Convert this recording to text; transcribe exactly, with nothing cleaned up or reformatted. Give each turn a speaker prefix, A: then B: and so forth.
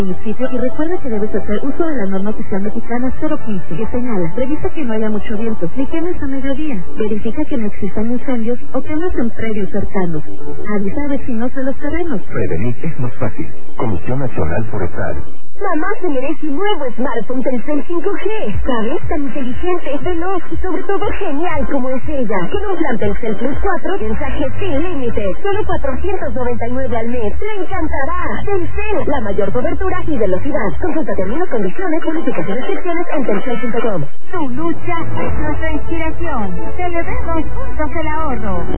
A: el sitio y recuerda que debes hacer uso de la norma oficial mexicana cero quince, que señala: revisa que no haya mucho viento, ni quemes a mediodía, verifica que no existan incendios o quemas en predios cercanos, avisa a vecinos de los terrenos.
B: Prevenir es más fácil. Comisión Nacional Forestal.
C: Mamá se merece un nuevo smartphone Telcel cinco G, ¿sabes? Tan inteligente, veloz y sobre todo genial como es ella. Con un plan Telcel Plus cuatro, mensaje sin límite, solo cuatrocientos noventa y nueve al mes. ¡Le encantará! Telcel, la mayor cobertura y velocidad. Consulta términos, condiciones, políticas y restricciones en telcel punto com.
D: Tu lucha es nuestra inspiración. Celebremos juntos el ahorro.